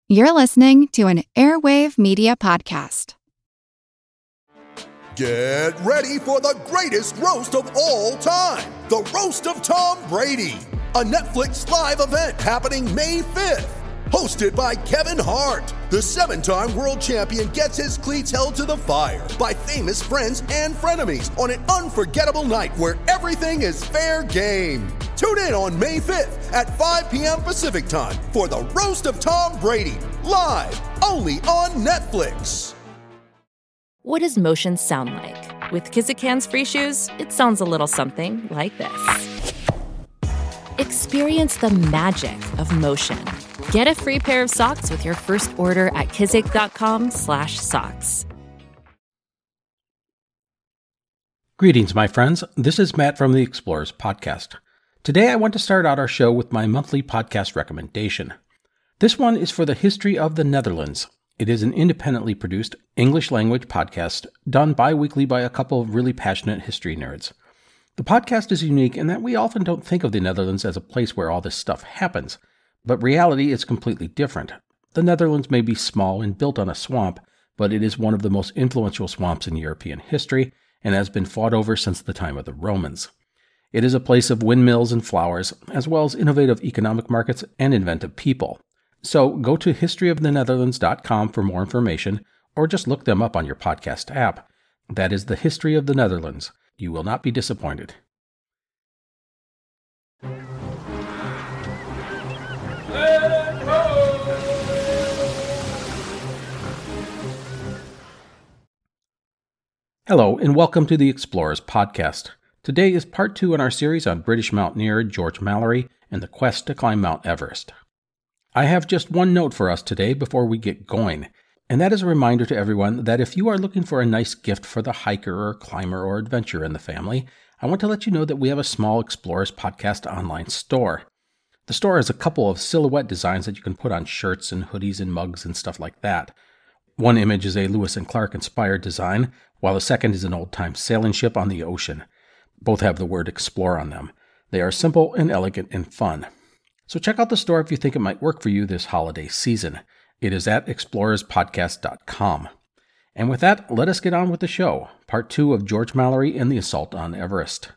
You're listening to an Airwave Media Podcast. Get ready for the greatest roast of all time, the Roast of Tom Brady, a Netflix live event happening May 5th. Hosted by Kevin Hart, the 7-time world champion gets his cleats held to the fire by famous friends and frenemies on an unforgettable night where everything is fair game. Tune in on May 5th at 5 p.m. Pacific time for the Roast of Tom Brady, live only on Netflix. What does motion sound like? With Kizikans free shoes, it sounds a little something like this. Experience the magic of motion. Get a free pair of socks with your first order at kizik.com/socks. Greetings, my friends. This is Matt from the Explorers Podcast. Today I want to start out our show with my monthly podcast recommendation. This one is for the History of the Netherlands. It is an independently produced English-language podcast done bi-weekly by a couple of really passionate history nerds. The podcast is unique in that we often don't think of the Netherlands as a place where all this stuff happens, but reality is completely different. The Netherlands may be small and built on a swamp, but it is one of the most influential swamps in European history and has been fought over since the time of the Romans. It is a place of windmills and flowers, as well as innovative economic markets and inventive people. So go to historyofthenetherlands.com for more information, or just look them up on your podcast app. That is the History of the Netherlands. You will not be disappointed. Hello, and welcome to the Explorers Podcast. Today is part 2 in our series on British mountaineer George Mallory and the quest to climb Mount Everest. I have just one note for us today before we get going, and that is a reminder to everyone that if you are looking for a nice gift for the hiker or climber or adventurer in the family, I want to let you know that we have a small Explorers Podcast online store. The store has a couple of silhouette designs that you can put on shirts and hoodies and mugs and stuff like that. One image is a Lewis and Clark inspired design, while the second is an old-time sailing ship on the ocean. Both have the word explore on them. They are simple and elegant and fun. So check out the store if you think it might work for you this holiday season. It is at explorerspodcast.com. And with that, let us get on with the show, part 2 of George Mallory and the Assault on Everest.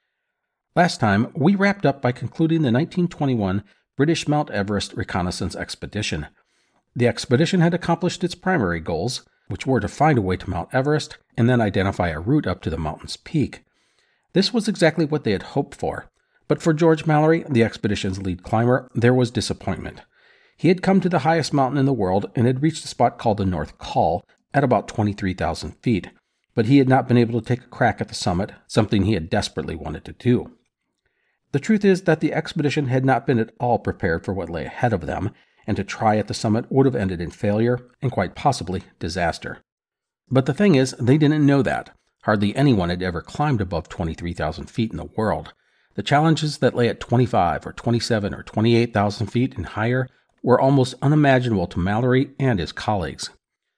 Last time, we wrapped up by concluding the 1921 British Mount Everest reconnaissance expedition. The expedition had accomplished its primary goals, which were to find a way to Mount Everest and then identify a route up to the mountain's peak. This was exactly what they had hoped for. But for George Mallory, the expedition's lead climber, there was disappointment. He had come to the highest mountain in the world and had reached a spot called the North Col at about 23,000 feet, but he had not been able to take a crack at the summit, something he had desperately wanted to do. The truth is that the expedition had not been at all prepared for what lay ahead of them, and to try at the summit would have ended in failure and quite possibly disaster. But the thing is, they didn't know that. Hardly anyone had ever climbed above 23,000 feet in the world. The challenges that lay at 25 or 27 or 28,000 feet and higher were almost unimaginable to Mallory and his colleagues.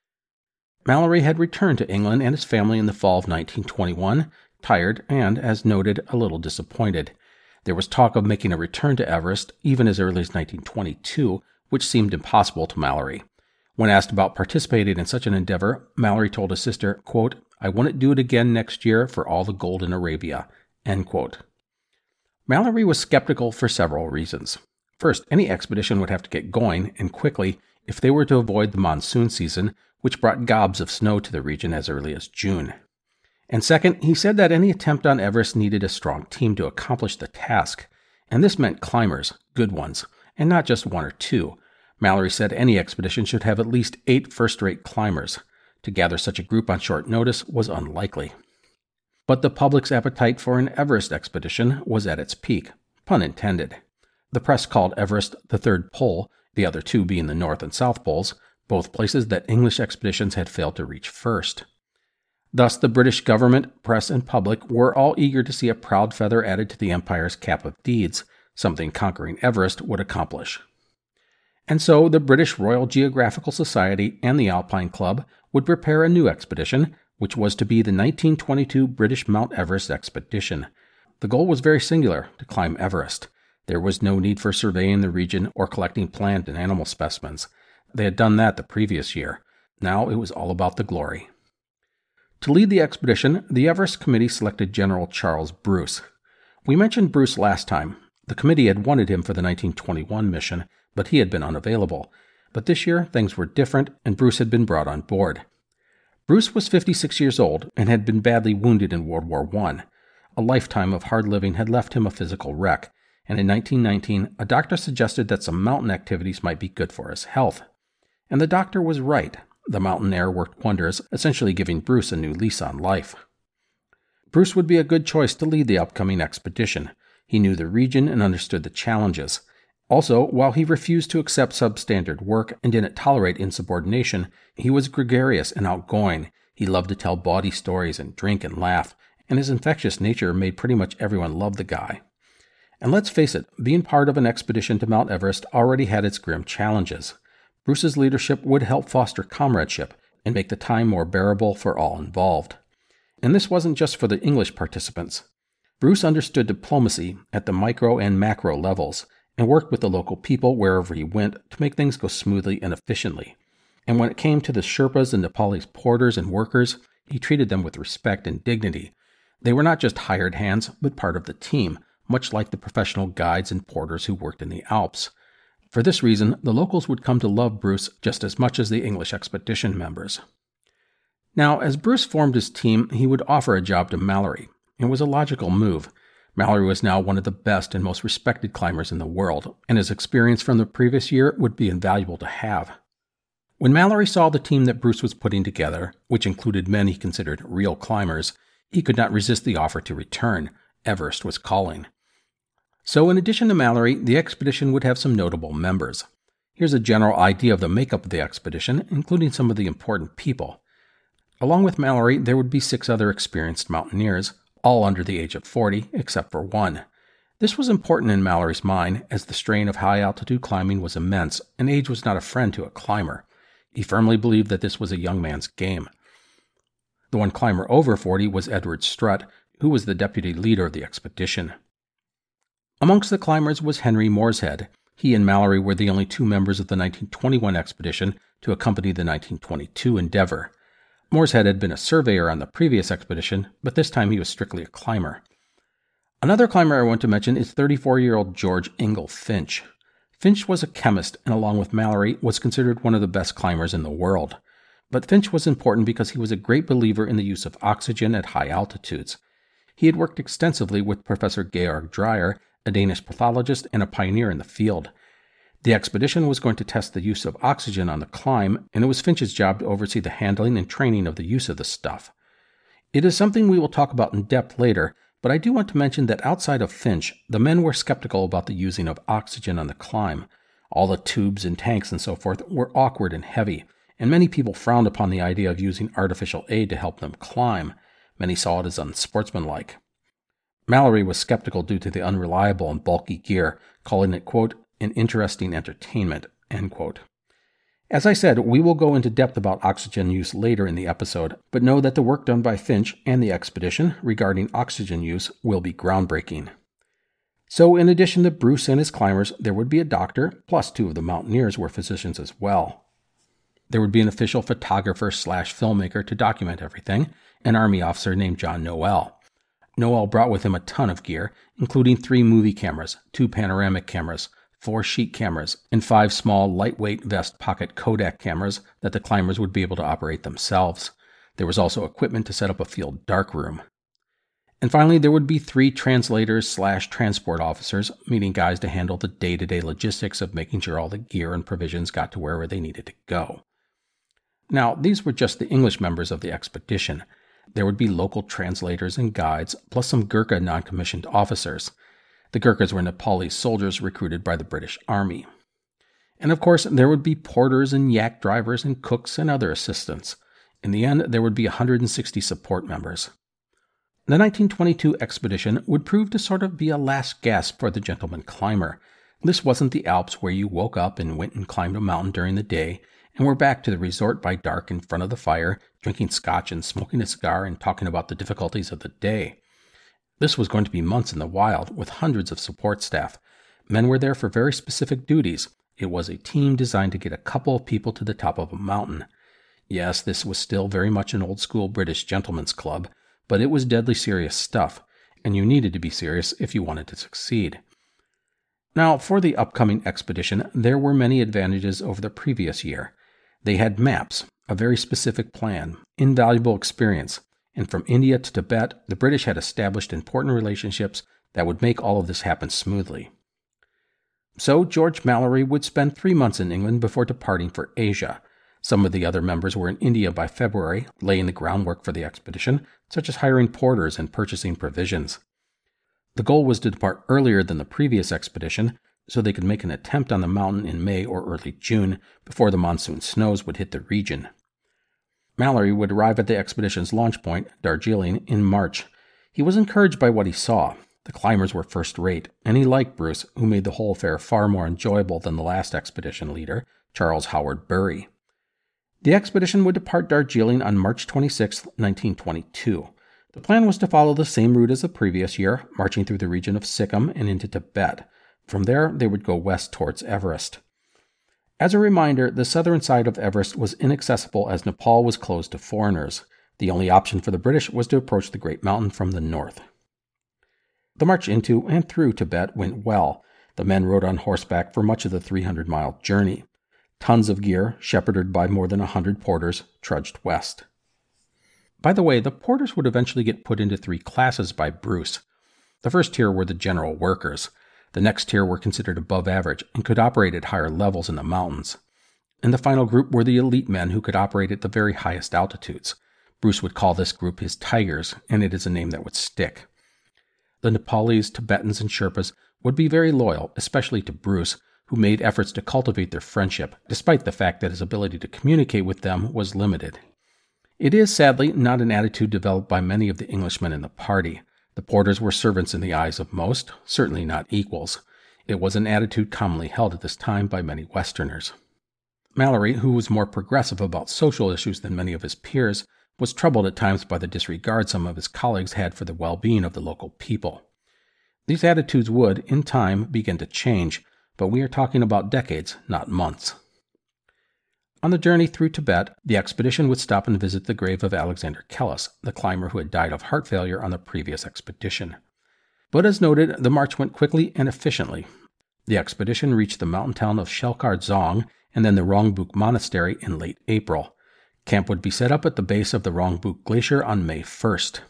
Mallory had returned to England and his family in the fall of 1921, tired and, as noted, a little disappointed. There was talk of making a return to Everest even as early as 1922, which seemed impossible to Mallory. When asked about participating in such an endeavor, Mallory told his sister, quote, "I wouldn't do it again next year for all the gold in Arabia," end quote. Mallory was skeptical for several reasons. First, any expedition would have to get going, and quickly, if they were to avoid the monsoon season, which brought gobs of snow to the region as early as June. And second, he said that any attempt on Everest needed a strong team to accomplish the task, and this meant climbers, good ones, and not just one or two. Mallory said any expedition should have at least 8 first-rate climbers. To gather such a group on short notice was unlikely. But the public's appetite for an Everest expedition was at its peak, pun intended. The press called Everest the third pole, the other two being the North and South Poles, both places that English expeditions had failed to reach first. Thus, the British government, press, and public were all eager to see a proud feather added to the empire's cap of deeds, something conquering Everest would accomplish. And so the British Royal Geographical Society and the Alpine Club would prepare a new expedition, which was to be the 1922 British Mount Everest expedition. The goal was very singular, to climb Everest. There was no need for surveying the region or collecting plant and animal specimens. They had done that the previous year. Now it was all about the glory. To lead the expedition, the Everest Committee selected General Charles Bruce. We mentioned Bruce last time. The committee had wanted him for the 1921 mission, but he had been unavailable. But this year, things were different, and Bruce had been brought on board. Bruce was 56 years old and had been badly wounded in World War I. A lifetime of hard living had left him a physical wreck, and in 1919, a doctor suggested that some mountain activities might be good for his health. And the doctor was right. The mountain air worked wonders, essentially giving Bruce a new lease on life. Bruce would be a good choice to lead the upcoming expedition. He knew the region and understood the challenges. Also, while he refused to accept substandard work and didn't tolerate insubordination, he was gregarious and outgoing. He loved to tell bawdy stories and drink and laugh, and his infectious nature made pretty much everyone love the guy. And let's face it, being part of an expedition to Mount Everest already had its grim challenges. Bruce's leadership would help foster comradeship and make the time more bearable for all involved. And this wasn't just for the English participants. Bruce understood diplomacy at the micro and macro levels and worked with the local people wherever he went to make things go smoothly and efficiently. And when it came to the Sherpas and Nepalese porters and workers, he treated them with respect and dignity. They were not just hired hands, but part of the team, much like the professional guides and porters who worked in the Alps. For this reason, the locals would come to love Bruce just as much as the English expedition members. Now, as Bruce formed his team, he would offer a job to Mallory. It was a logical move. Mallory was now one of the best and most respected climbers in the world, and his experience from the previous year would be invaluable to have. When Mallory saw the team that Bruce was putting together, which included men he considered real climbers, he could not resist the offer to return. Everest was calling. So in addition to Mallory, the expedition would have some notable members. Here's a general idea of the makeup of the expedition, including some of the important people. Along with Mallory, there would be 6 other experienced mountaineers, all under the age of 40, except for one. This was important in Mallory's mind, as the strain of high-altitude climbing was immense, and age was not a friend to a climber. He firmly believed that this was a young man's game. The one climber over 40 was Edward Strutt, who was the deputy leader of the expedition. Amongst the climbers was Henry Morshead. He and Mallory were the only 2 members of the 1921 expedition to accompany the 1922 endeavor. Morshead had been a surveyor on the previous expedition, but this time he was strictly a climber. Another climber I want to mention is 34-year-old George Ingle Finch. Finch was a chemist and, along with Mallory, was considered one of the best climbers in the world. But Finch was important because he was a great believer in the use of oxygen at high altitudes. He had worked extensively with Professor Georg Dreyer, a Danish pathologist and a pioneer in the field. The expedition was going to test the use of oxygen on the climb, and it was Finch's job to oversee the handling and training of the use of the stuff. It is something we will talk about in depth later, but I do want to mention that outside of Finch, the men were skeptical about the using of oxygen on the climb. All the tubes and tanks and so forth were awkward and heavy, and many people frowned upon the idea of using artificial aid to help them climb. Many saw it as unsportsmanlike. Mallory was skeptical due to the unreliable and bulky gear, calling it, quote, an interesting entertainment, end quote. As I said, we will go into depth about oxygen use later in the episode, but know that the work done by Finch and the expedition regarding oxygen use will be groundbreaking. So in addition to Bruce and his climbers, there would be a doctor, plus 2 of the mountaineers were physicians as well. There would be an official photographer/filmmaker to document everything, an Army officer named John Noel. Noel brought with him a ton of gear, including 3 movie cameras, 2 panoramic cameras, 4 sheet cameras, and 5 small, lightweight vest pocket Kodak cameras that the climbers would be able to operate themselves. There was also equipment to set up a field darkroom. And finally, there would be 3 translators/transport officers, meaning guys to handle the day-to-day logistics of making sure all the gear and provisions got to wherever they needed to go. Now, these were just the English members of the expedition. There would be local translators and guides, plus some Gurkha non-commissioned officers. The Gurkhas were Nepalese soldiers recruited by the British Army. And of course, there would be porters and yak drivers and cooks and other assistants. In the end, there would be 160 support members. The 1922 expedition would prove to sort of be a last gasp for the gentleman climber. This wasn't the Alps where you woke up and went and climbed a mountain during the day, and were back to the resort by dark in front of the fire, drinking scotch and smoking a cigar and talking about the difficulties of the day. This was going to be months in the wild, with hundreds of support staff. Men were there for very specific duties. It was a team designed to get a couple of people to the top of a mountain. Yes, this was still very much an old-school British gentleman's club, but it was deadly serious stuff, and you needed to be serious if you wanted to succeed. Now, for the upcoming expedition, there were many advantages over the previous year. They had maps, a very specific plan, invaluable experience, and from India to Tibet, the British had established important relationships that would make all of this happen smoothly. So George Mallory would spend 3 months in England before departing for Asia. Some of the other members were in India by February, laying the groundwork for the expedition, such as hiring porters and purchasing provisions. The goal was to depart earlier than the previous expedition, so they could make an attempt on the mountain in May or early June before the monsoon snows would hit the region. Mallory would arrive at the expedition's launch point, Darjeeling, in March. He was encouraged by what he saw. The climbers were first-rate, and he liked Bruce, who made the whole affair far more enjoyable than the last expedition leader, Charles Howard Bury. The expedition would depart Darjeeling on March 26, 1922. The plan was to follow the same route as the previous year, marching through the region of Sikkim and into Tibet. From there, they would go west towards Everest. As a reminder, the southern side of Everest was inaccessible as Nepal was closed to foreigners. The only option for the British was to approach the Great Mountain from the north. The march into and through Tibet went well. The men rode on horseback for much of the 300-mile journey. Tons of gear, shepherded by more than 100 porters, trudged west. By the way, the porters would eventually get put into 3 classes by Bruce. The first tier were the general workers. The next tier were considered above average and could operate at higher levels in the mountains. And the final group were the elite men who could operate at the very highest altitudes. Bruce would call this group his Tigers, and it is a name that would stick. The Nepalese, Tibetans, and Sherpas would be very loyal, especially to Bruce, who made efforts to cultivate their friendship, despite the fact that his ability to communicate with them was limited. It is, sadly, not an attitude developed by many of the Englishmen in the party. The porters were servants in the eyes of most, certainly not equals. It was an attitude commonly held at this time by many Westerners. Mallory, who was more progressive about social issues than many of his peers, was troubled at times by the disregard some of his colleagues had for the well-being of the local people. These attitudes would, in time, begin to change, but we are talking about decades, not months. On the journey through Tibet, the expedition would stop and visit the grave of Alexander Kellis, the climber who had died of heart failure on the previous expedition. But as noted, the march went quickly and efficiently. The expedition reached the mountain town of Shelkar Dzong and then the Rongbuk Monastery in late April. Camp would be set up at the base of the Rongbuk Glacier on May 1st.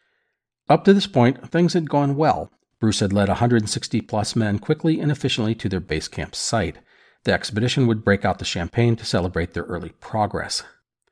Up to this point, things had gone well. Bruce had led 160-plus men quickly and efficiently to their base camp site. The expedition would break out the champagne to celebrate their early progress.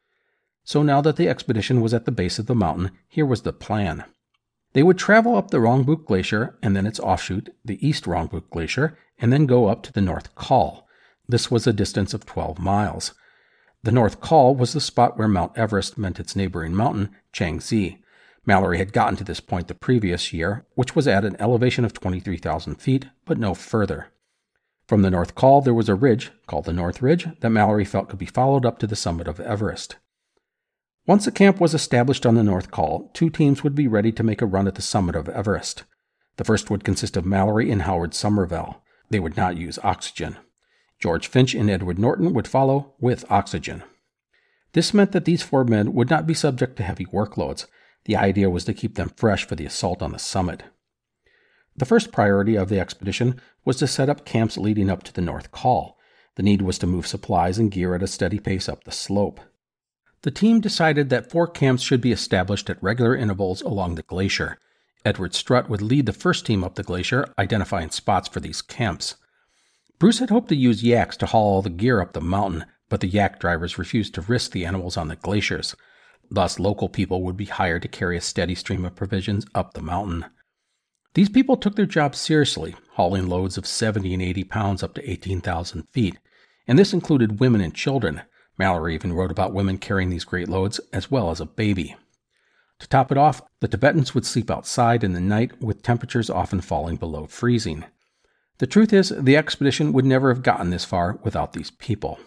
So now that the expedition was at the base of the mountain, here was the plan. They would travel up the Rongbuk Glacier and then its offshoot, the East Rongbuk Glacier, and then go up to the North Col. This was a distance of 12 miles. The North Col was the spot where Mount Everest met its neighboring mountain, Changzi. Mallory had gotten to this point the previous year, which was at an elevation of 23,000 feet, but no further. From the North Col, there was a ridge, called the North Ridge, that Mallory felt could be followed up to the summit of Everest. Once a camp was established on the North Col, 2 teams would be ready to make a run at the summit of Everest. The first would consist of Mallory and Howard Somervell. They would not use oxygen. George Finch and Edward Norton would follow with oxygen. This meant that these 4 men would not be subject to heavy workloads. The idea was to keep them fresh for the assault on the summit. The first priority of the expedition was to set up camps leading up to the North Col. The need was to move supplies and gear at a steady pace up the slope. The team decided that 4 camps should be established at regular intervals along the glacier. Edward Strutt would lead the first team up the glacier, identifying spots for these camps. Bruce had hoped to use yaks to haul all the gear up the mountain, but the yak drivers refused to risk the animals on the glaciers. Thus, local people would be hired to carry a steady stream of provisions up the mountain. These people took their job seriously, hauling loads of 70 and 80 pounds up to 18,000 feet, and this included women and children. Mallory even wrote about women carrying these great loads, as well as a baby. To top it off, the Tibetans would sleep outside in the night, with temperatures often falling below freezing. The truth is, the expedition would never have gotten this far without these people.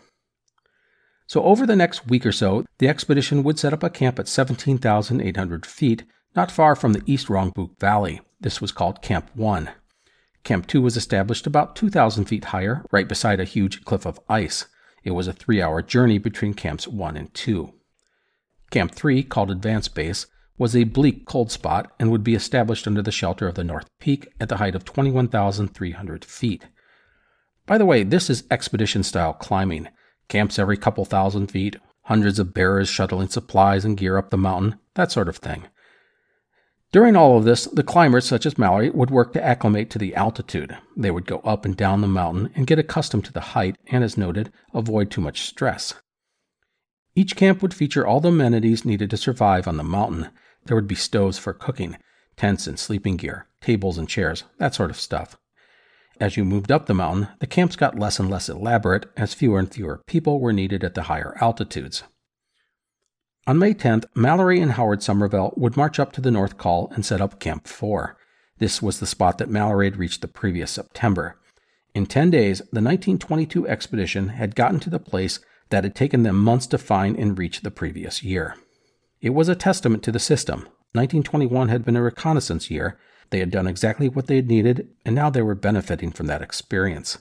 So over the next week or so, the expedition would set up a camp at 17,800 feet, not far from the East Rongbuk Valley. This was called Camp 1. Camp 2 was established about 2,000 feet higher, right beside a huge cliff of ice. It was a 3-hour journey between Camps 1 and 2. Camp 3, called Advanced Base, was a bleak cold spot and would be established under the shelter of the North Peak at the height of 21,300 feet. By the way, this is expedition-style climbing. Camps every couple thousand feet, hundreds of bearers shuttling supplies and gear up the mountain, that sort of thing. During all of this, the climbers, such as Mallory, would work to acclimate to the altitude. They would go up and down the mountain and get accustomed to the height and, as noted, avoid too much stress. Each camp would feature all the amenities needed to survive on the mountain. There would be stoves for cooking, tents and sleeping gear, tables and chairs, that sort of stuff. As you moved up the mountain, the camps got less and less elaborate as fewer and fewer people were needed at the higher altitudes. On May 10th, Mallory and Howard Somerville would march up to the North Col and set up Camp 4. This was the spot that Mallory had reached the previous September. In 10 days, the 1922 expedition had gotten to the place that had taken them months to find and reach the previous year. It was a testament to the system. 1921 had been a reconnaissance year. They had done exactly what they had needed, and now they were benefiting from that experience.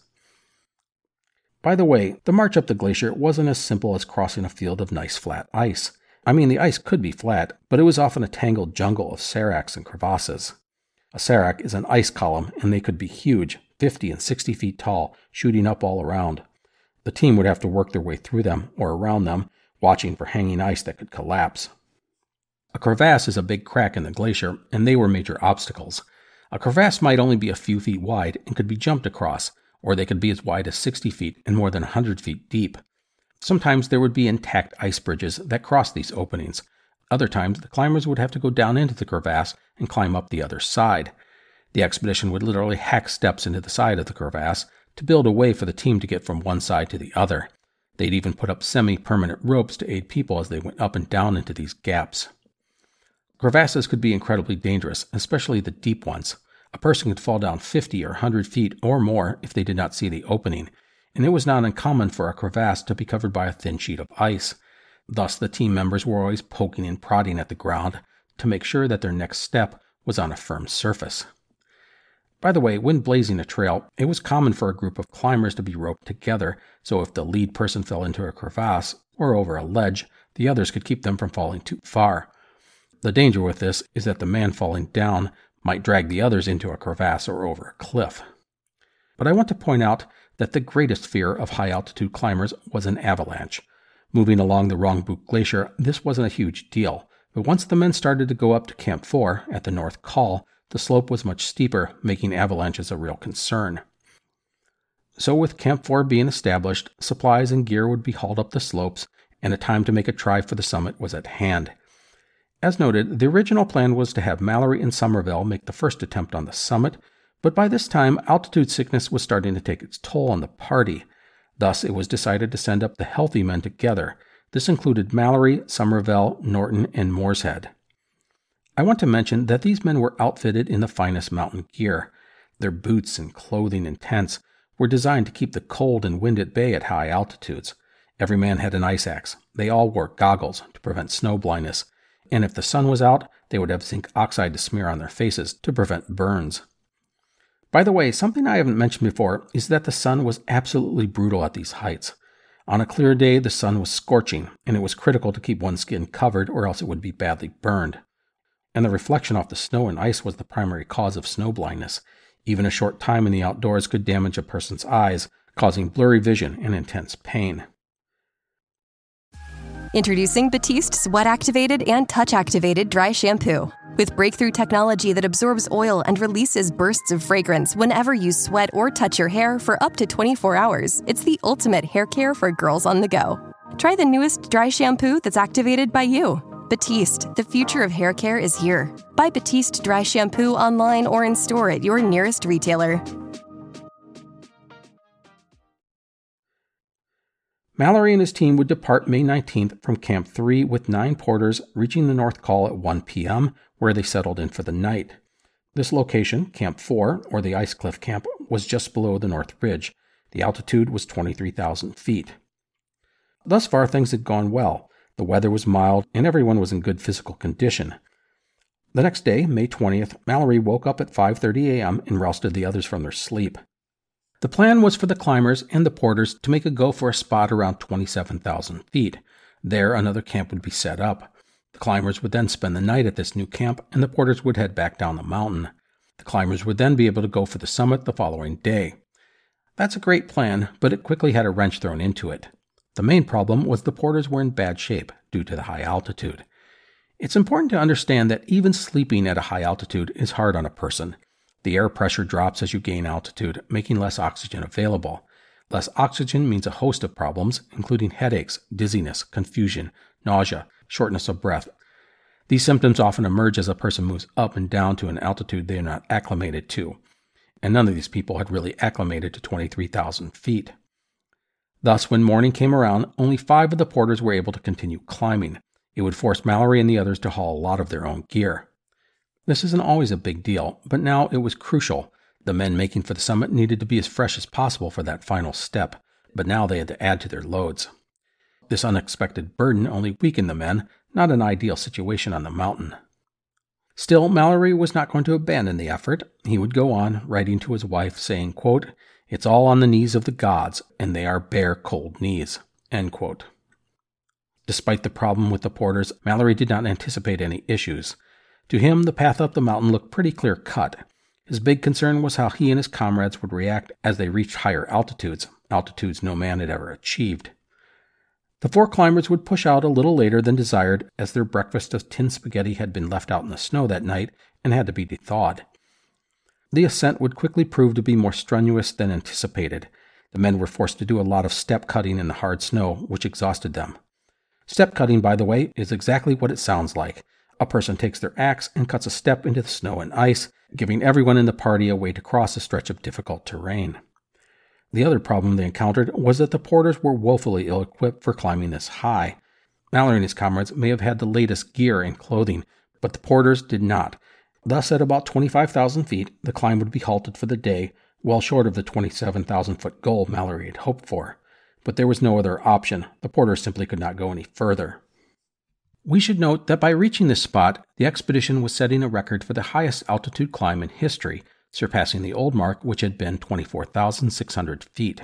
By the way, the march up the glacier wasn't as simple as crossing a field of nice flat ice. I mean, the ice could be flat, but it was often a tangled jungle of seracs and crevasses. A serac is an ice column, and they could be huge, 50 and 60 feet tall, shooting up all around. The team would have to work their way through them, or around them, watching for hanging ice that could collapse. A crevasse is a big crack in the glacier, and they were major obstacles. A crevasse might only be a few feet wide and could be jumped across, or they could be as wide as 60 feet and more than 100 feet deep. Sometimes there would be intact ice bridges that crossed these openings. Other times, the climbers would have to go down into the crevasse and climb up the other side. The expedition would literally hack steps into the side of the crevasse to build a way for the team to get from one side to the other. They'd even put up semi-permanent ropes to aid people as they went up and down into these gaps. Crevasses could be incredibly dangerous, especially the deep ones. A person could fall down 50 or 100 feet or more if they did not see the opening, and it was not uncommon for a crevasse to be covered by a thin sheet of ice. Thus, the team members were always poking and prodding at the ground to make sure that their next step was on a firm surface. By the way, when blazing a trail, it was common for a group of climbers to be roped together, so if the lead person fell into a crevasse or over a ledge, the others could keep them from falling too far. The danger with this is that the man falling down might drag the others into a crevasse or over a cliff. But I want to point out that the greatest fear of high-altitude climbers was an avalanche. Moving along the Rongbuk Glacier, this wasn't a huge deal, but once the men started to go up to Camp 4 at the North Col, the slope was much steeper, making avalanches a real concern. So with Camp 4 being established, supplies and gear would be hauled up the slopes, and a time to make a try for the summit was at hand. As noted, the original plan was to have Mallory and Somerville make the first attempt on the summit, but by this time, altitude sickness was starting to take its toll on the party. Thus, it was decided to send up the healthy men together. This included Mallory, Somerville, Norton, and Mooreshead. I want to mention that these men were outfitted in the finest mountain gear. Their boots and clothing and tents were designed to keep the cold and wind at bay at high altitudes. Every man had an ice axe. They all wore goggles to prevent snow blindness, and if the sun was out, they would have zinc oxide to smear on their faces to prevent burns. By the way, something I haven't mentioned before is that the sun was absolutely brutal at these heights. On a clear day, the sun was scorching, and it was critical to keep one's skin covered or else it would be badly burned. And the reflection off the snow and ice was the primary cause of snow blindness. Even a short time in the outdoors could damage a person's eyes, causing blurry vision and intense pain. Introducing Batiste sweat-activated and touch-activated dry shampoo. With breakthrough technology that absorbs oil and releases bursts of fragrance whenever you sweat or touch your hair for up to 24 hours, it's the ultimate hair care for girls on the go. Try the newest dry shampoo that's activated by you. Batiste, the future of hair care is here. Buy Batiste dry shampoo online or in store at your nearest retailer. Mallory and his team would depart May 19th from Camp 3 with 9 porters, reaching the North Col at 1 p.m., where they settled in for the night. This location, Camp 4, or the Ice Cliff Camp, was just below the North Ridge. The altitude was 23,000 feet. Thus far, things had gone well. The weather was mild, and everyone was in good physical condition. The next day, May 20th, Mallory woke up at 5:30 a.m. and rousted the others from their sleep. The plan was for the climbers and the porters to make a go for a spot around 27,000 feet. There, another camp would be set up. The climbers would then spend the night at this new camp, and the porters would head back down the mountain. The climbers would then be able to go for the summit the following day. That's a great plan, but it quickly had a wrench thrown into it. The main problem was the porters were in bad shape due to the high altitude. It's important to understand that even sleeping at a high altitude is hard on a person. The air pressure drops as you gain altitude, making less oxygen available. Less oxygen means a host of problems, including headaches, dizziness, confusion, nausea, shortness of breath. These symptoms often emerge as a person moves up and down to an altitude they are not acclimated to, and none of these people had really acclimated to 23,000 feet. Thus, when morning came around, only 5 of the porters were able to continue climbing. It would force Mallory and the others to haul a lot of their own gear. This isn't always a big deal, but now it was crucial. The men making for the summit needed to be as fresh as possible for that final step, but now they had to add to their loads. This unexpected burden only weakened the men, not an ideal situation on the mountain. Still, Mallory was not going to abandon the effort. He would go on, writing to his wife, saying, quote, "It's all on the knees of the gods, and they are bare, cold knees," end quote. Despite the problem with the porters, Mallory did not anticipate any issues. To him, the path up the mountain looked pretty clear-cut. His big concern was how he and his comrades would react as they reached higher altitudes no man had ever achieved. The 4 climbers would push out a little later than desired, as their breakfast of tinned spaghetti had been left out in the snow that night and had to be thawed. The ascent would quickly prove to be more strenuous than anticipated. The men were forced to do a lot of step cutting in the hard snow, which exhausted them. Step cutting, by the way, is exactly what it sounds like. A person takes their axe and cuts a step into the snow and ice, giving everyone in the party a way to cross a stretch of difficult terrain. The other problem they encountered was that the porters were woefully ill-equipped for climbing this high. Mallory and his comrades may have had the latest gear and clothing, but the porters did not. Thus, at about 25,000 feet, the climb would be halted for the day, well short of the 27,000-foot goal Mallory had hoped for. But there was no other option. The porters simply could not go any further. We should note that by reaching this spot, the expedition was setting a record for the highest altitude climb in history, surpassing the old mark, which had been 24,600 feet.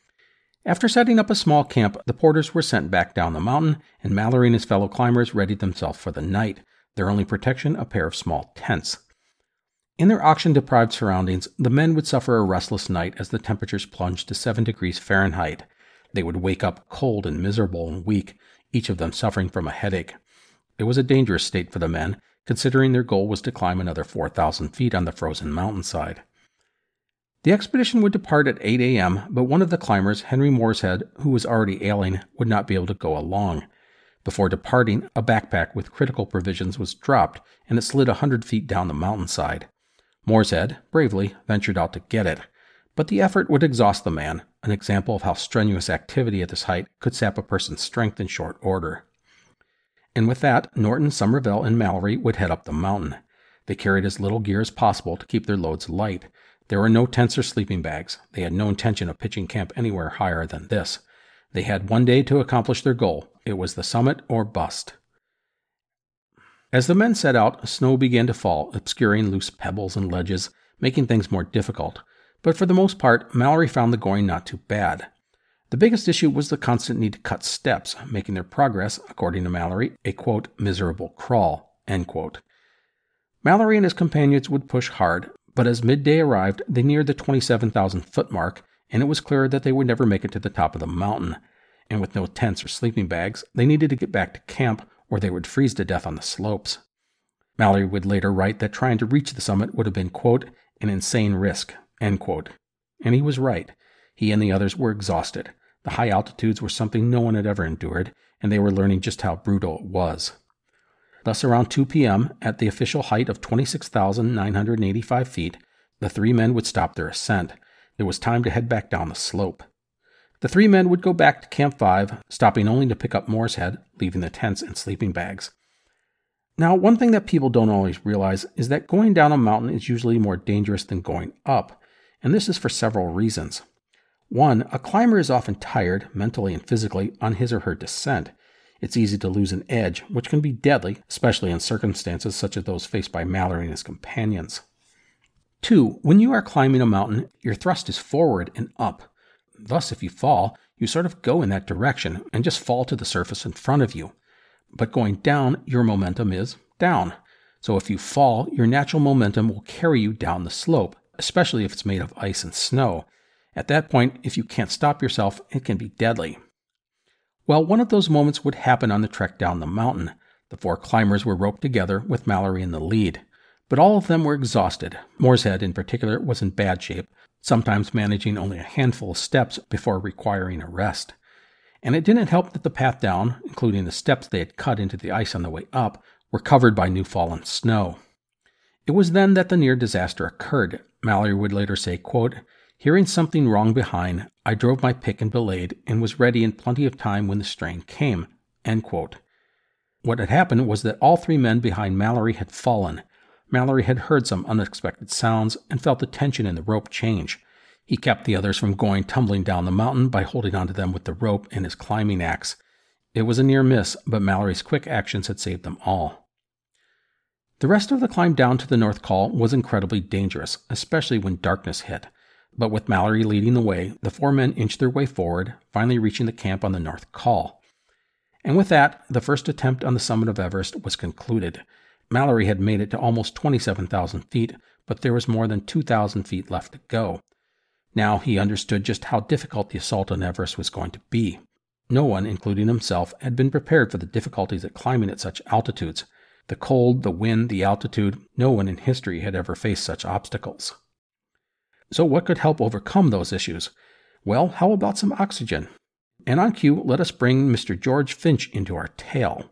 After setting up a small camp, the porters were sent back down the mountain, and Mallory and his fellow climbers readied themselves for the night, their only protection a pair of small tents. In their oxygen-deprived surroundings, the men would suffer a restless night as the temperatures plunged to 7 degrees Fahrenheit. They would wake up cold and miserable and weak, each of them suffering from a headache. It was a dangerous state for the men, considering their goal was to climb another 4,000 feet on the frozen mountainside. The expedition would depart at 8 a.m., but one of the climbers, Henry Morshead, who was already ailing, would not be able to go along. Before departing, a backpack with critical provisions was dropped, and it slid 100 feet down the mountainside. Morshead, bravely, ventured out to get it. But the effort would exhaust the man, an example of how strenuous activity at this height could sap a person's strength in short order. And with that, Norton, Somerville, and Mallory would head up the mountain. They carried as little gear as possible to keep their loads light. There were no tents or sleeping bags. They had no intention of pitching camp anywhere higher than this. They had one day to accomplish their goal. It was the summit or bust. As the men set out, snow began to fall, obscuring loose pebbles and ledges, making things more difficult. But for the most part, Mallory found the going not too bad. The biggest issue was the constant need to cut steps, making their progress, according to Mallory, a, quote, miserable crawl, end quote. Mallory and his companions would push hard, but as midday arrived, they neared the 27,000-foot mark, and it was clear that they would never make it to the top of the mountain. And with no tents or sleeping bags, they needed to get back to camp, or they would freeze to death on the slopes. Mallory would later write that trying to reach the summit would have been, quote, an insane risk, end quote. And he was right. He and the others were exhausted. The high altitudes were something no one had ever endured, and they were learning just how brutal it was. Thus, around 2 p.m., at the official height of 26,985 feet, the 3 men would stop their ascent. It was time to head back down the slope. The 3 men would go back to Camp 5, stopping only to pick up Morshead, leaving the tents and sleeping bags. Now, one thing that people don't always realize is that going down a mountain is usually more dangerous than going up, and this is for several reasons. 1, a climber is often tired, mentally and physically, on his or her descent. It's easy to lose an edge, which can be deadly, especially in circumstances such as those faced by Mallory and his companions. 2. When you are climbing a mountain, your thrust is forward and up. Thus, if you fall, you sort of go in that direction and just fall to the surface in front of you. But going down, your momentum is down. So if you fall, your natural momentum will carry you down the slope, especially if it's made of ice and snow. At that point, if you can't stop yourself, it can be deadly. Well, one of those moments would happen on the trek down the mountain. The 4 climbers were roped together with Mallory in the lead. But all of them were exhausted. Mooreshead, in particular, was in bad shape, sometimes managing only a handful of steps before requiring a rest. And it didn't help that the path down, including the steps they had cut into the ice on the way up, were covered by new fallen snow. It was then that the near disaster occurred. Mallory would later say, quote, "Hearing something wrong behind, I drove my pick and belay and was ready in plenty of time when the strain came." End quote. What had happened was that all 3 men behind Mallory had fallen. Mallory had heard some unexpected sounds and felt the tension in the rope change. He kept the others from going tumbling down the mountain by holding onto them with the rope and his climbing axe. It was a near miss, but Mallory's quick actions had saved them all. The rest of the climb down to the North Col was incredibly dangerous, especially when darkness hit. But with Mallory leading the way, the 4 men inched their way forward, finally reaching the camp on the North Col. And with that, the first attempt on the summit of Everest was concluded. Mallory had made it to almost 27,000 feet, but there was more than 2,000 feet left to go. Now he understood just how difficult the assault on Everest was going to be. No one, including himself, had been prepared for the difficulties of climbing at such altitudes. The cold, the wind, the altitude, no one in history had ever faced such obstacles. So what could help overcome those issues? Well, how about some oxygen? And on cue, let us bring Mr. George Finch into our tale.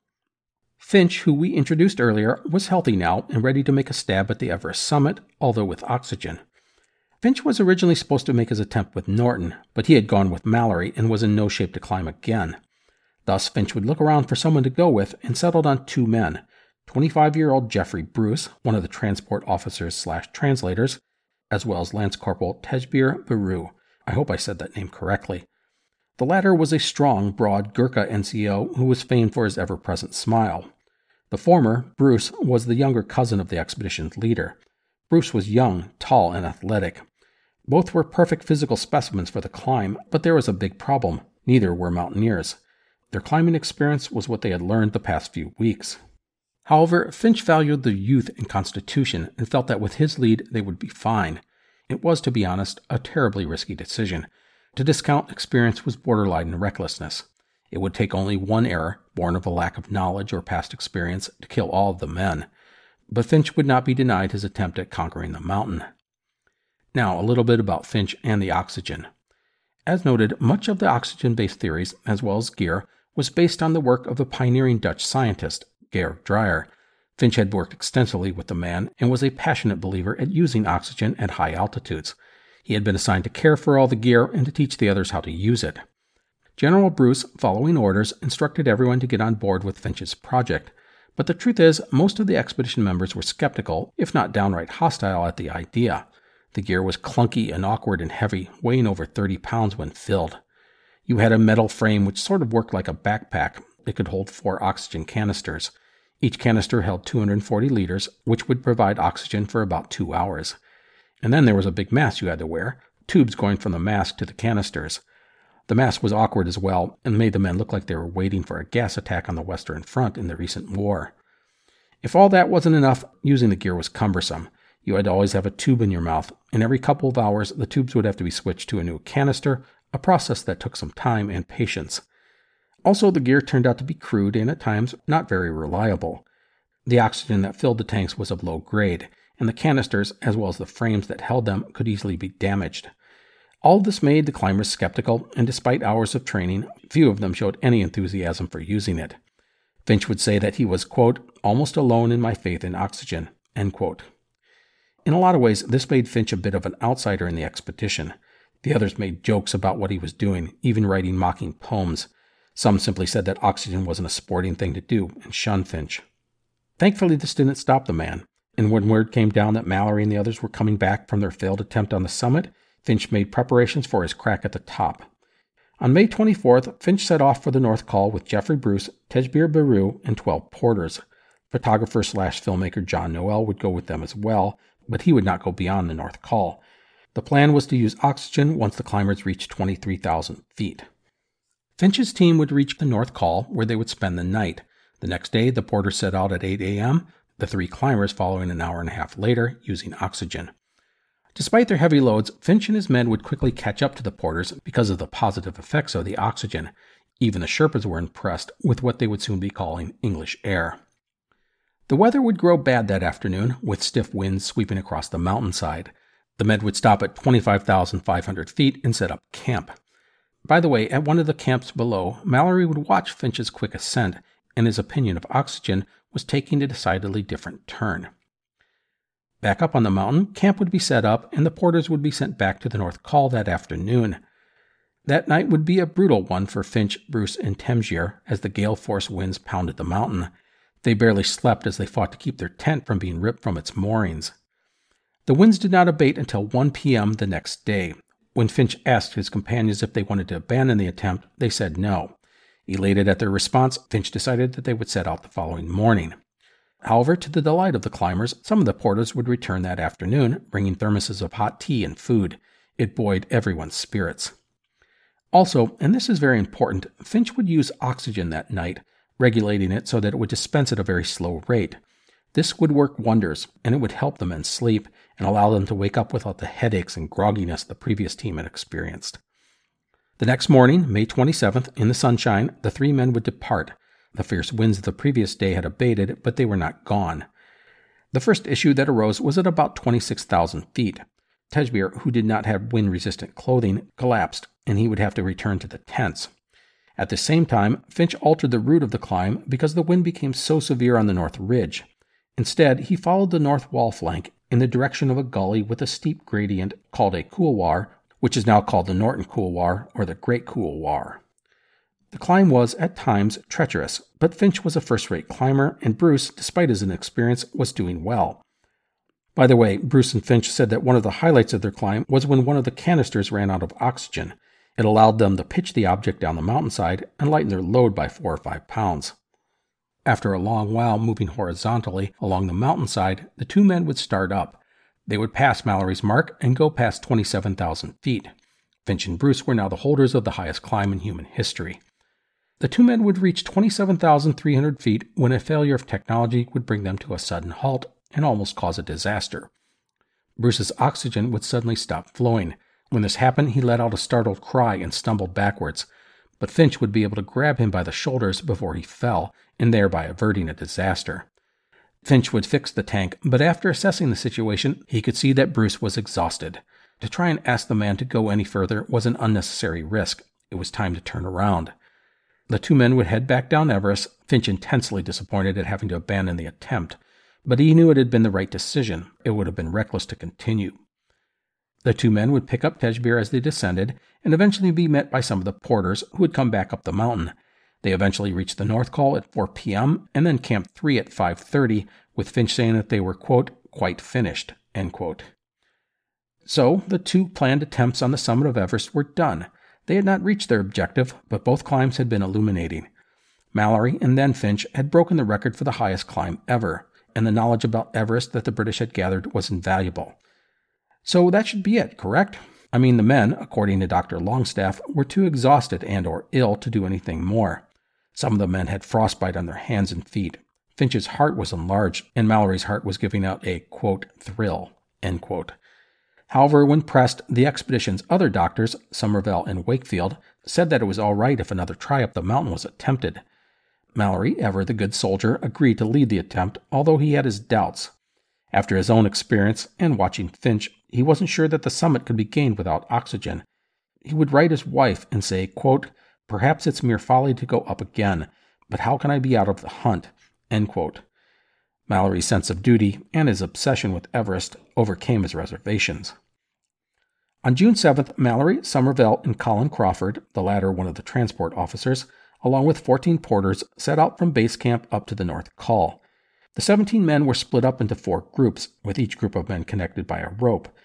Finch, who we introduced earlier, was healthy now and ready to make a stab at the Everest summit, although with oxygen. Finch was originally supposed to make his attempt with Norton, but he had gone with Mallory and was in no shape to climb again. Thus, Finch would look around for someone to go with and settled on 2 men, 25-year-old Jeffrey Bruce, one of the transport officers/translators, as well as Lance Corporal Tejbir Baru. I hope I said that name correctly. The latter was a strong, broad Gurkha NCO who was famed for his ever-present smile. The former, Bruce, was the younger cousin of the expedition's leader. Bruce was young, tall, and athletic. Both were perfect physical specimens for the climb, but there was a big problem. Neither were mountaineers. Their climbing experience was what they had learned the past few weeks. However, Finch valued their youth and constitution and felt that with his lead they would be fine. It was, to be honest, a terribly risky decision. To discount experience was borderline recklessness. It would take only one error, born of a lack of knowledge or past experience, to kill all of the men. But Finch would not be denied his attempt at conquering the mountain. Now, a little bit about Finch and the oxygen. As noted, much of the oxygen-based theories, as well as gear, was based on the work of a pioneering Dutch scientist, Gerrit Dreyer. Finch had worked extensively with the man and was a passionate believer at using oxygen at high altitudes. He had been assigned to care for all the gear and to teach the others how to use it. General Bruce, following orders, instructed everyone to get on board with Finch's project. But the truth is, most of the expedition members were skeptical, if not downright hostile at the idea. The gear was clunky and awkward and heavy, weighing over 30 pounds when filled. You had a metal frame which sort of worked like a backpack. It could hold 4 oxygen canisters. Each canister held 240 liters, which would provide oxygen for about 2 hours. And then there was a big mask you had to wear, tubes going from the mask to the canisters. The mask was awkward as well, and made the men look like they were waiting for a gas attack on the Western Front in the recent war. If all that wasn't enough, using the gear was cumbersome. You had to always have a tube in your mouth, and every couple of hours the tubes would have to be switched to a new canister, a process that took some time and patience. Also, the gear turned out to be crude and at times not very reliable. The oxygen that filled the tanks was of low grade, and the canisters, as well as the frames that held them, could easily be damaged. All of this made the climbers skeptical, and despite hours of training, few of them showed any enthusiasm for using it. Finch would say that he was, quote, almost alone in my faith in oxygen, end quote. In a lot of ways, this made Finch a bit of an outsider in the expedition. The others made jokes about what he was doing, even writing mocking poems. Some simply said that oxygen wasn't a sporting thing to do and shunned Finch. Thankfully, this didn't stop the man, and when word came down that Mallory and the others were coming back from their failed attempt on the summit, Finch made preparations for his crack at the top. On May 24th, Finch set off for the North Col with Jeffrey Bruce, Tejbir Baru, and 12 porters. Photographer/filmmaker John Noel would go with them as well, but he would not go beyond the North Col. The plan was to use oxygen once the climbers reached 23,000 feet. Finch's team would reach the North Col, where they would spend the night. The next day, the porters set out at 8 a.m., the 3 climbers following an hour and a half later, using oxygen. Despite their heavy loads, Finch and his men would quickly catch up to the porters because of the positive effects of the oxygen. Even the Sherpas were impressed with what they would soon be calling English air. The weather would grow bad that afternoon, with stiff winds sweeping across the mountainside. The men would stop at 25,500 feet and set up camp. By the way, at one of the camps below, Mallory would watch Finch's quick ascent, and his opinion of oxygen was taking a decidedly different turn. Back up on the mountain, camp would be set up, and the porters would be sent back to the North Col that afternoon. That night would be a brutal one for Finch, Bruce, and Tejbir as the gale-force winds pounded the mountain. They barely slept as they fought to keep their tent from being ripped from its moorings. The winds did not abate until 1 p.m. the next day. When Finch asked his companions if they wanted to abandon the attempt, they said no. Elated at their response, Finch decided that they would set out the following morning. However, to the delight of the climbers, some of the porters would return that afternoon, bringing thermoses of hot tea and food. It buoyed everyone's spirits. Also, and this is very important, Finch would use oxygen that night, regulating it so that it would dispense at a very slow rate. This would work wonders, and it would help the men sleep and allow them to wake up without the headaches and grogginess the previous team had experienced. The next morning, May 27th, in the sunshine, the 3 men would depart. The fierce winds of the previous day had abated, but they were not gone. The first issue that arose was at about 26,000 feet. Tejbir, who did not have wind-resistant clothing, collapsed, and he would have to return to the tents. At the same time, Finch altered the route of the climb because the wind became so severe on the north ridge. Instead, he followed the north wall flank in the direction of a gully with a steep gradient called a couloir, which is now called the Norton Couloir or the Great Couloir. The climb was, at times, treacherous, but Finch was a first-rate climber, and Bruce, despite his inexperience, was doing well. By the way, Bruce and Finch said that one of the highlights of their climb was when one of the canisters ran out of oxygen. It allowed them to pitch the object down the mountainside and lighten their load by 4 or 5 pounds. After a long while moving horizontally along the mountainside, the 2 men would start up. They would pass Mallory's mark and go past 27,000 feet. Finch and Bruce were now the holders of the highest climb in human history. The 2 men would reach 27,300 feet when a failure of technology would bring them to a sudden halt and almost cause a disaster. Bruce's oxygen would suddenly stop flowing. When this happened, he let out a startled cry and stumbled backwards, but Finch would be able to grab him by the shoulders before he fell, and thereby averting a disaster. Finch would fix the tank, but after assessing the situation, he could see that Bruce was exhausted. To try and ask the man to go any further was an unnecessary risk. It was time to turn around. The 2 men would head back down Everest, Finch intensely disappointed at having to abandon the attempt, but he knew it had been the right decision. It would have been reckless to continue. The 2 men would pick up Tejbir as they descended, and eventually be met by some of the porters who would come back up the mountain. They eventually reached the North Col at 4 p.m. and then camped 3 at 5:30, with Finch saying that they were, quote, quite finished, end quote. So, the 2 planned attempts on the summit of Everest were done. They had not reached their objective, but both climbs had been illuminating. Mallory and then Finch had broken the record for the highest climb ever, and the knowledge about Everest that the British had gathered was invaluable. So that should be it, correct? I mean, the men, according to Dr. Longstaff, were too exhausted and or ill to do anything more. Some of the men had frostbite on their hands and feet. Finch's heart was enlarged, and Mallory's heart was giving out a, quote, thrill, end quote. However, when pressed, the expedition's other doctors, Somervell and Wakefield, said that it was all right if another try up the mountain was attempted. Mallory, ever the good soldier, agreed to lead the attempt, although he had his doubts. After his own experience and watching Finch, he wasn't sure that the summit could be gained without oxygen. He would write his wife and say, quote, perhaps it's mere folly to go up again, but how can I be out of the hunt, end quote. Mallory's sense of duty and his obsession with Everest overcame his reservations. On June 7th, Mallory, Somervell, and Colin Crawford, the latter one of the transport officers, along with 14 porters, set out from base camp up to the North Col. The 17 men were split up into 4 groups, with each group of men connected by a rope.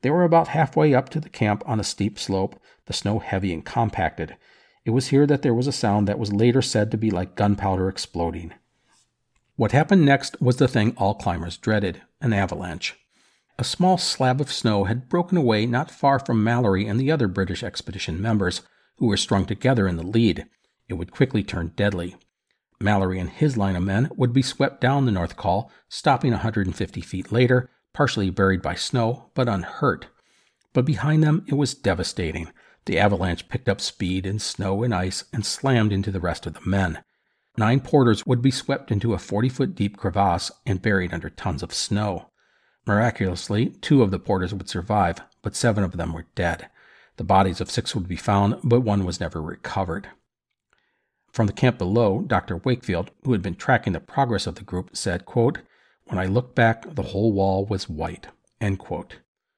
They were about halfway up to the camp on a steep slope, the snow heavy and compacted. It was here that there was a sound that was later said to be like gunpowder exploding. What happened next was the thing all climbers dreaded, an avalanche. A small slab of snow had broken away not far from Mallory and the other British expedition members, who were strung together in the lead. It would quickly turn deadly. Mallory and his line of men would be swept down the North Col, stopping 150 feet later, partially buried by snow, but unhurt. But behind them it was devastating. The avalanche picked up speed in snow and ice and slammed into the rest of the men. 9 porters would be swept into a 40-foot deep crevasse and buried under tons of snow. Miraculously, 2 of the porters would survive, but 7 of them were dead. The bodies of 6 would be found, but 1 was never recovered. From the camp below, Dr. Wakefield, who had been tracking the progress of the group, said, quote, "When I looked back, the whole wall was white." End quote.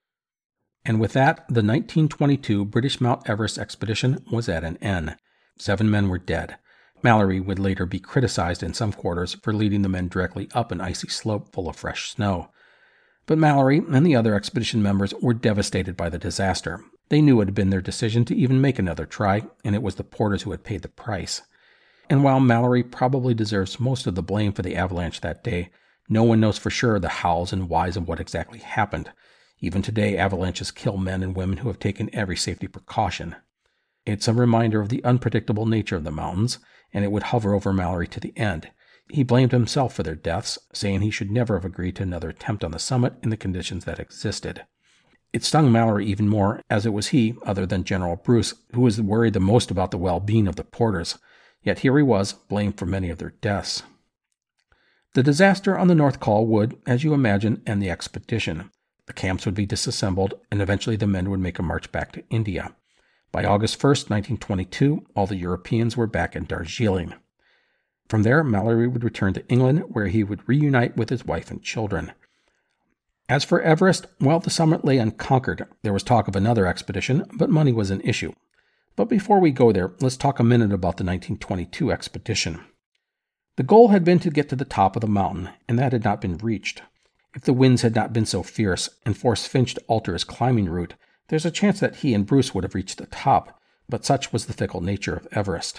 And with that, the 1922 British Mount Everest expedition was at an end. 7 men were dead. Mallory would later be criticized in some quarters for leading the men directly up an icy slope full of fresh snow. But Mallory and the other expedition members were devastated by the disaster. They knew it had been their decision to even make another try, and it was the porters who had paid the price. And while Mallory probably deserves most of the blame for the avalanche that day, no one knows for sure the hows and whys of what exactly happened. Even today, avalanches kill men and women who have taken every safety precaution. It's a reminder of the unpredictable nature of the mountains, and it would hover over Mallory to the end. He blamed himself for their deaths, saying he should never have agreed to another attempt on the summit in the conditions that existed. It stung Mallory even more, as it was he, other than General Bruce, who was worried the most about the well-being of the porters. Yet here he was, blamed for many of their deaths. The disaster on the North Col would, as you imagine, end the expedition. The camps would be disassembled, and eventually the men would make a march back to India. By August 1st, 1922, all the Europeans were back in Darjeeling. From there, Mallory would return to England, where he would reunite with his wife and children. As for Everest, well, the summit lay unconquered. There was talk of another expedition, but money was an issue. But before we go there, let's talk a minute about the 1922 expedition. The goal had been to get to the top of the mountain, and that had not been reached. If the winds had not been so fierce and forced Finch to alter his climbing route, there's a chance that he and Bruce would have reached the top, but such was the fickle nature of Everest.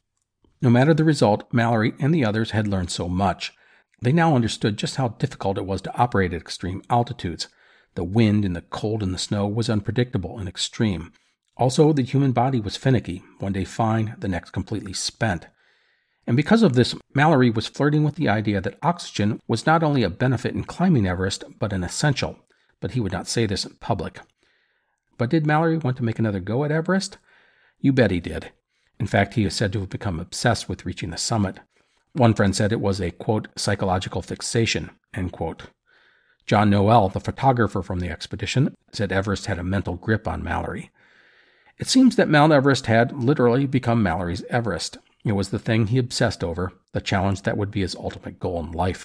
No matter the result, Mallory and the others had learned so much. They now understood just how difficult it was to operate at extreme altitudes. The wind and the cold and the snow was unpredictable and extreme. Also, the human body was finicky, one day fine, the next completely spent. And because of this, Mallory was flirting with the idea that oxygen was not only a benefit in climbing Everest, but an essential. But he would not say this in public. But did Mallory want to make another go at Everest? You bet he did. In fact, he is said to have become obsessed with reaching the summit. One friend said it was a, quote, psychological fixation, end quote. John Noel, the photographer from the expedition, said Everest had a mental grip on Mallory. It seems that Mount Everest had literally become Mallory's Everest. It was the thing he obsessed over, the challenge that would be his ultimate goal in life.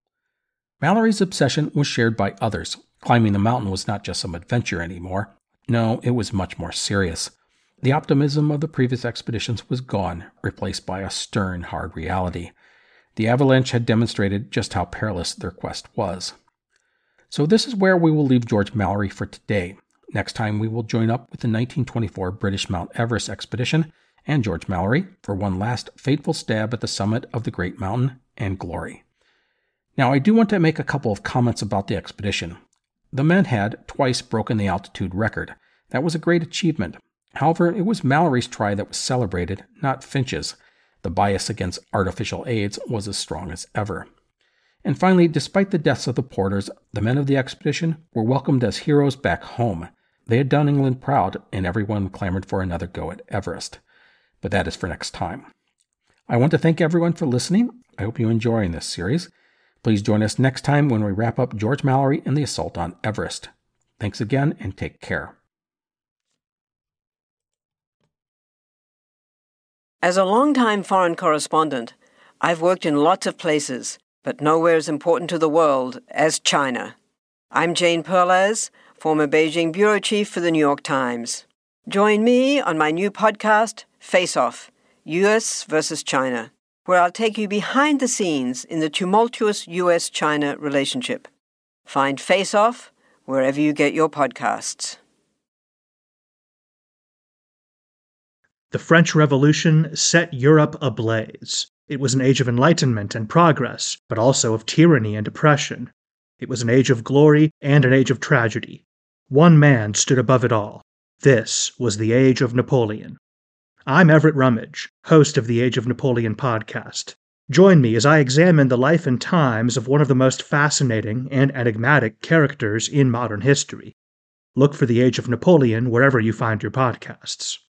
Mallory's obsession was shared by others. Climbing the mountain was not just some adventure anymore. No, it was much more serious. The optimism of the previous expeditions was gone, replaced by a stern, hard reality. The avalanche had demonstrated just how perilous their quest was. So this is where we will leave George Mallory for today. Next time we will join up with the 1924 British Mount Everest expedition and George Mallory for one last fateful stab at the summit of the great mountain and glory. Now I do want to make a couple of comments about the expedition. The men had twice broken the altitude record. That was a great achievement. However, it was Mallory's try that was celebrated, not Finch's. The bias against artificial aids was as strong as ever. And finally, despite the deaths of the porters, the men of the expedition were welcomed as heroes back home. They had done England proud, and everyone clamored for another go at Everest. But that is for next time. I want to thank everyone for listening. I hope you're enjoying this series. Please join us next time when we wrap up George Mallory and the assault on Everest. Thanks again, and take care. As a long-time foreign correspondent, I've worked in lots of places, but nowhere as important to the world as China. I'm Jane Perlez, former Beijing bureau chief for the New York Times. Join me on my new podcast, Face Off, U.S. versus China, where I'll take you behind the scenes in the tumultuous U.S.-China relationship. Find Face Off wherever you get your podcasts. The French Revolution set Europe ablaze. It was an age of enlightenment and progress, but also of tyranny and oppression. It was an age of glory and an age of tragedy. One man stood above it all. This was the Age of Napoleon. I'm Everett Rummage, host of the Age of Napoleon podcast. Join me as I examine the life and times of one of the most fascinating and enigmatic characters in modern history. Look for the Age of Napoleon wherever you find your podcasts.